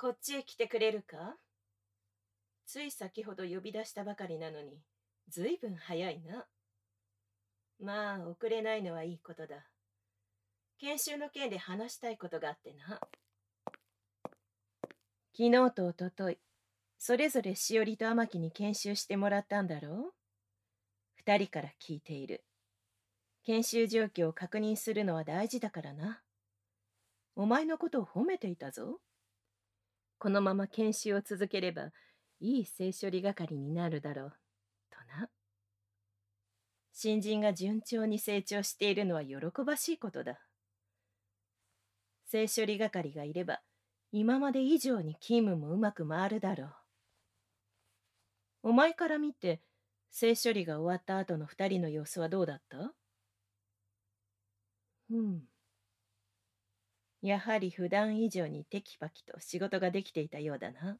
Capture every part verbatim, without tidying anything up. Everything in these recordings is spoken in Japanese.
こっちへ来てくれるか？つい先ほど呼び出したばかりなのに、ずいぶん早いな。まあ、遅れないのはいいことだ。研修の件で話したいことがあってな。昨日とおととい、それぞれしおりと天木に研修してもらったんだろう？二人から聞いている。研修状況を確認するのは大事だからな。お前のことを褒めていたぞ。このまま研修を続ければ、いい性処理係になるだろう、とな。新人が順調に成長しているのは喜ばしいことだ。性処理係がいれば、今まで以上に勤務もうまく回るだろう。お前から見て、性処理が終わった後の二人の様子はどうだった？うん。やはり普段以上にテキパキと仕事ができていたようだな。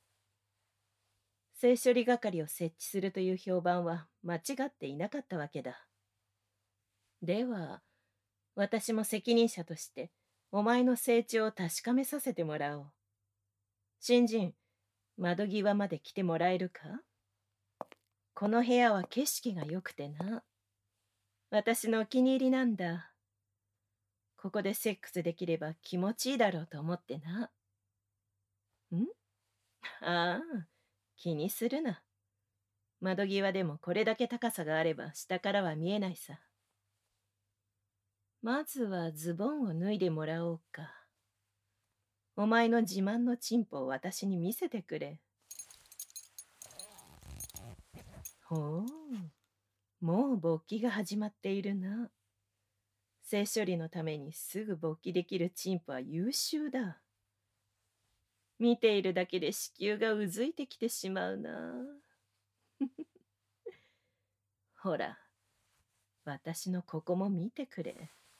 性処理係を設置するという評判は間違っていなかったわけだ。では、私も責任者として、お前の成長を確かめさせてもらおう。新人、窓際まで来てもらえるか？この部屋は景色が良くてな。私のお気に入りなんだ。ここでセックスできれば気持ちいいだろうと思ってな。ん？ああ、気にするな。窓際でもこれだけ高さがあれば下からは見えないさ。まずはズボンを脱いでもらおうか。お前の自慢のチンポを私に見せてくれ。ほう、もう勃起が始まっているな。性処理のためにすぐ勃起できるチンポは優秀だ。見ているだけで子宮がうずいてきてしまうな。ほら、私のここも見てくれ。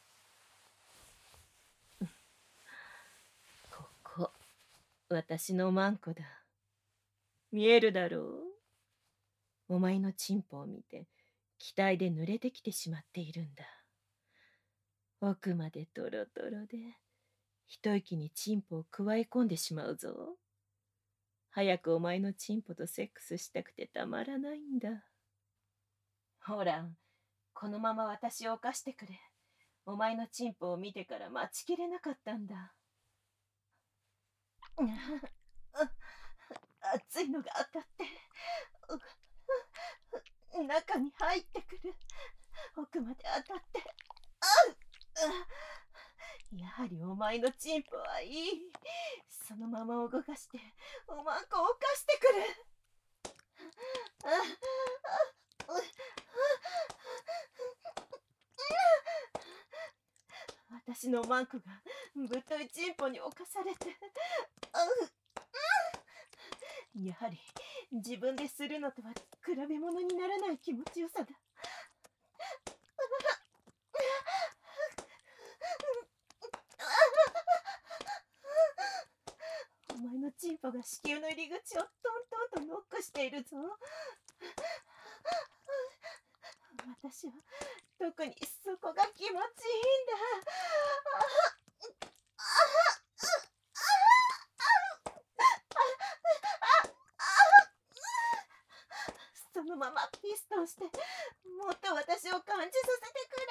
ここ、私のマンコだ。見えるだろう？お前のチンポを見て、期待で濡れてきてしまっているんだ。奥までトロトロで、一息にチンポをくわえ込んでしまうぞ。早くお前のチンポとセックスしたくてたまらないんだ。ほら、このまま私を犯してくれ。お前のチンポを見てから待ちきれなかったんだ。熱いのが当たって、中に入ってくる。奥まで当たって。やはりお前のチンポはいい。そのまま動かして、おまんこを犯してくる。私のマンコがぶっといチンポに侵されて、やはり自分でするのとは比べ物にならない気持ちよさだ。お前のチンポが子宮の入り口をトントンとノックしているぞ。私は特にそこが気持ちいいんだ。そのままピストンして、もっと私を感じさせてくれ。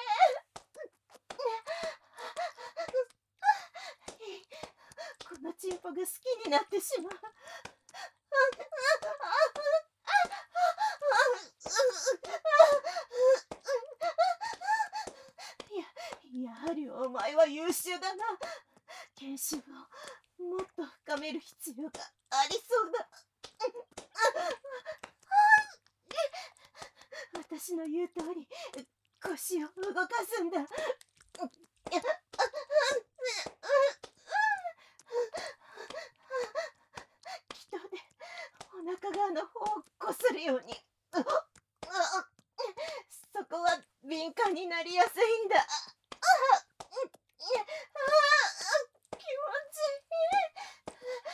このチンポが好きになってしまう。や、やはりお前は優秀だな。研修をもっと深める必要がありそうだ。私の言う通り腰を動かすんだ。気筒でお腹側の方をこするように。そこは敏感になりやすいんだ。気持ちいい。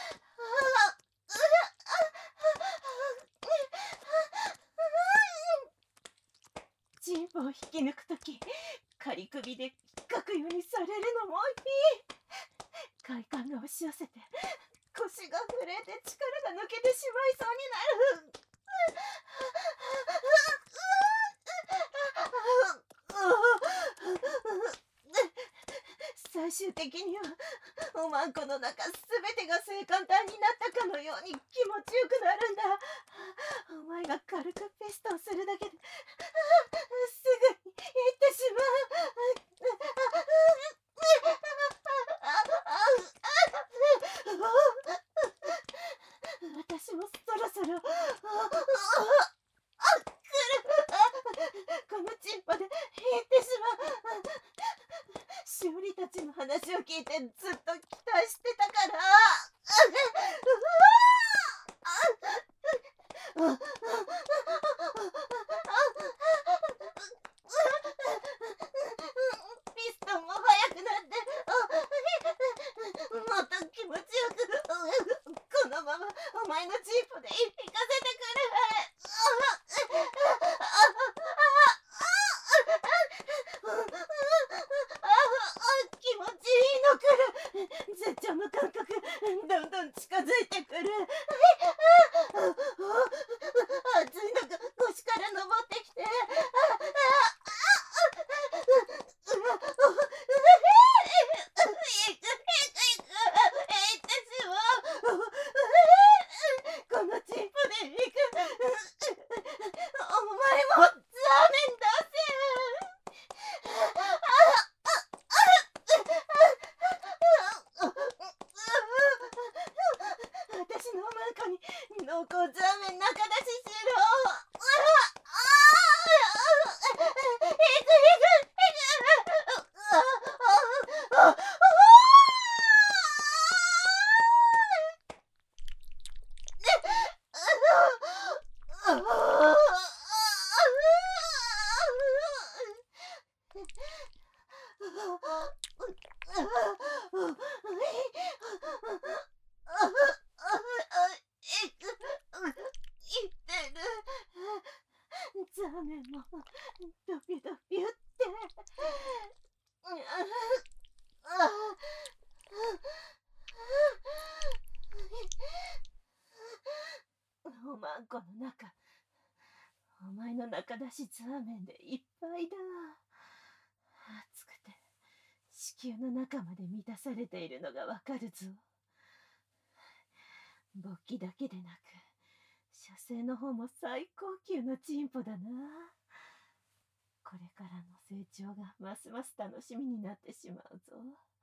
チンポを引き抜くとき、仮首で引っかくようにされるのもいい。快感が押し寄せて、 腰が震えて力が抜けてしまいそうになる。最終的にはおまんこの中すべてが性感帯になったかのように気持ちよくなるんだ。お前が軽くピストをするだけですぐに行ってしまう。私もそろそろこのチンポで行ってしまう。しおりたちの話を聞いてずっと期待してたから。ピストンも速くなってもっと気持ちよくこのままお前のチンポで行かせてくれ。気持ちいいのくる。絶頂の感覚どんどん近づいてくる。熱いのが腰から登ってきてこのチンポで行く。お前もザーメンだぜ。私のおまんこに濃厚ザーメン中出ししろ。ザーメンもドピュドピュって。おまんこの中、お前の中出しザーメンでいっぱいだ。熱くて子宮の中まで満たされているのがわかるぞ。勃起だけでなく射精の方も最高級のチンポだな。これからの成長がますます楽しみになってしまうぞ。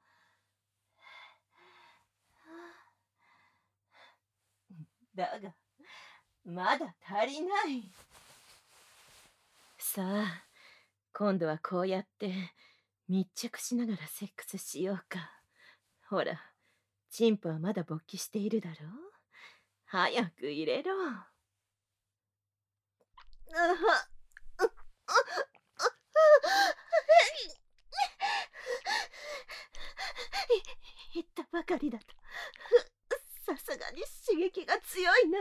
だがまだ足りない。さあ、今度はこうやって密着しながらセックスしようか。ほら、チンポはまだ勃起しているだろう。早く入れろ。言ったばかりだとさすがに刺激が強いな。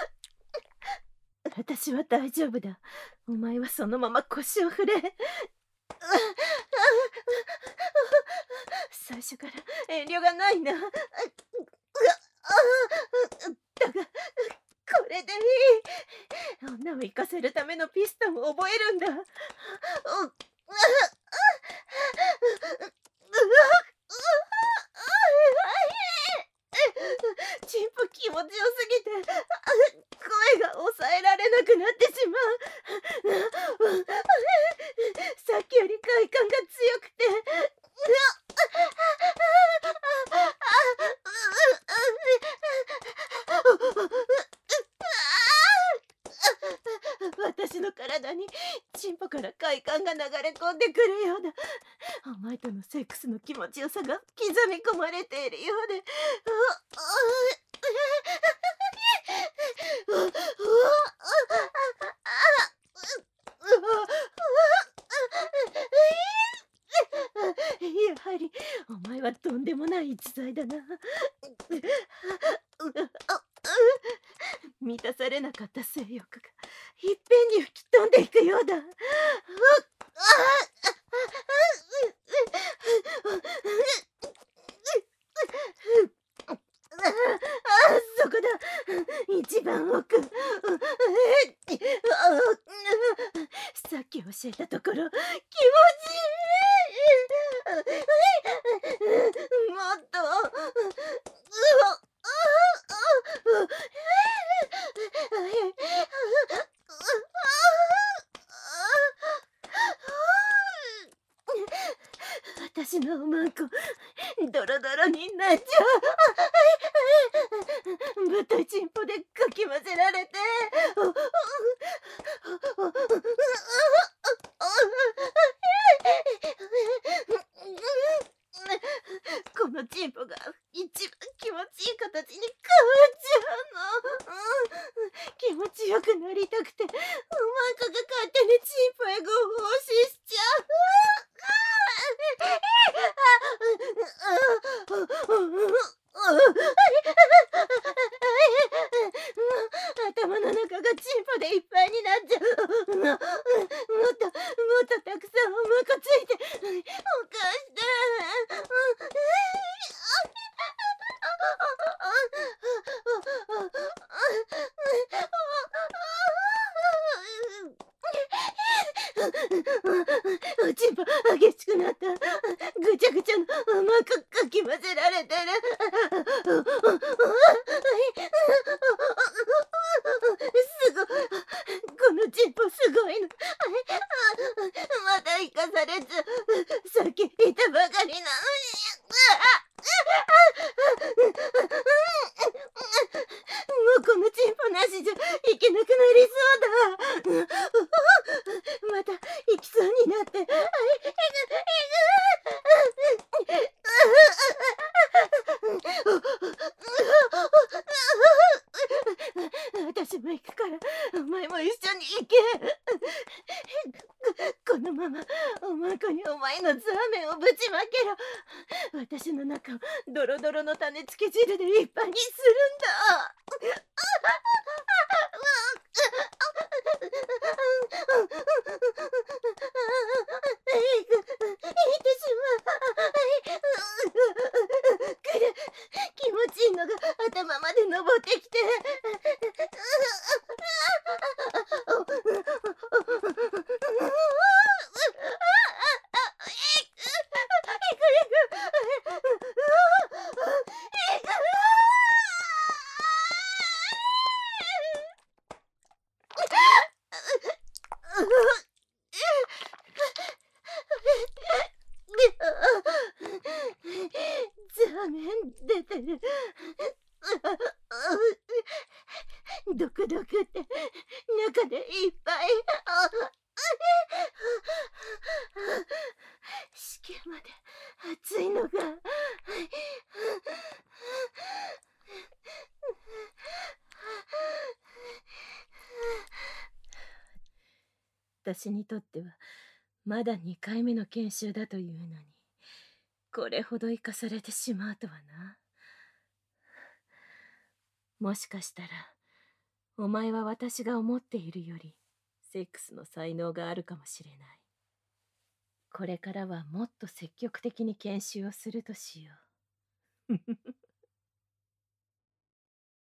私は大丈夫だ。お前はそのまま腰を振れ。最初から遠慮がないな。だがこれでいい。女を生かせるためのピストンを覚えるんだ。チンポ気持ちよすぎて声が抑えられなくなってしまう。さっきより快感が強くて私の体にチンポから快感が流れ込んでくるようだ。お前とのセックスの気持ちよさが刻み込まれているようで。やはりお前はとんでもない逸材だな。満たされなかった性欲がいっぺんに吹き飛んでいくようだ。あ私のおまんこ、ドロドロになっちゃう。ぶっといチンポでかき混ぜられて。このチンポが一番気持ちいい形に変わっちゃうの。うん、気持ちよくなりたくて、おまんこが勝手にチンポへご奉仕しちゃう。頭の中がチンポでいっぱいになっちゃう。もっともっとたくさんおまんこついて、おかして。おちんぽ激しくなった。ぐちゃぐちゃのおまんこかき混ぜられてる。すごい。このチンポすごいの。まだ生かされず、さっきいたばかりなのに。もうこのチンポなしじゃいけなくなりそうだ。また行きそうになって。私も行くからお前も一緒に行け。このままおまんこにお前のザーメンをぶちまけろ。私の中をドロドロの種付き汁でいっぱいにするんだ。気持ちいいのが頭まで登ってきて。ザーメン出てる。ドクドクって中でいっぱい。子宮まで熱いのが。私にとってはまだにかいめの研修だというのに、これほど生かされてしまうとはな。もしかしたらお前は私が思っているよりセックスの才能があるかもしれない。これからはもっと積極的に研修をするとしよう。